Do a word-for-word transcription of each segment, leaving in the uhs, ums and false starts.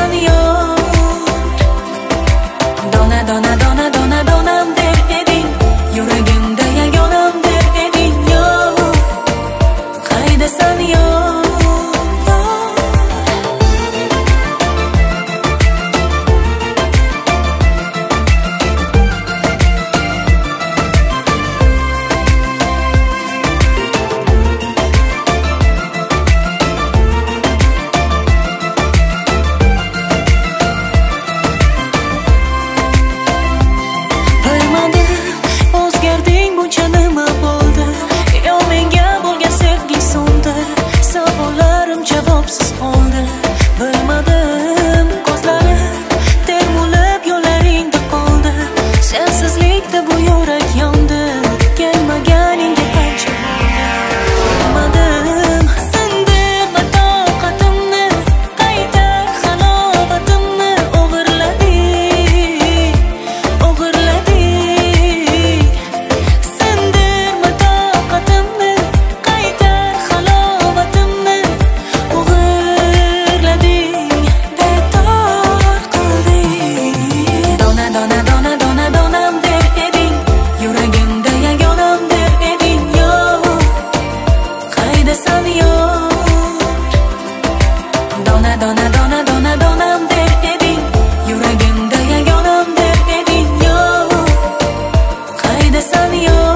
qaydasan yor? Dona dona dona dona donam der eding, yuragimda yagonam der eding yor. Qaydasan yor? Javobsiz qoldi, bilmadim, ko'zlarim termulib yo'llaringda qoldi. Sensizlikda bu yurak yondi, kelmaganingga qancha bo'ldi. Bilmadim, sindirma toqatimni, qayta halovatimni o'g'irlading, o'g'irlading. Sindirma toqatimni, qayta halovatimni Dona dona dona donam der eding, yuragimda yagonam der eding yor. Qaydasan yor? Dona dona dona dona donam der eding, yuragimda yagonam der eding yor. Qaydasan yor?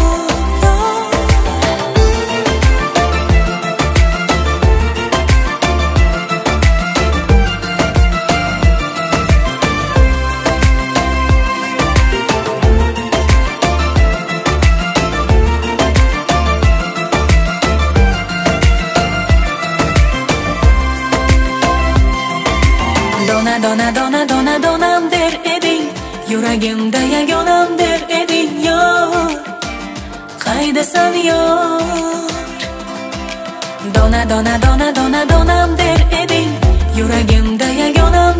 Dona dona dona dona donam der eding, yuragimda yagonam der eding yor. Qaydasan yor? Dona dona dona dona donam der eding, yuragimda yagonam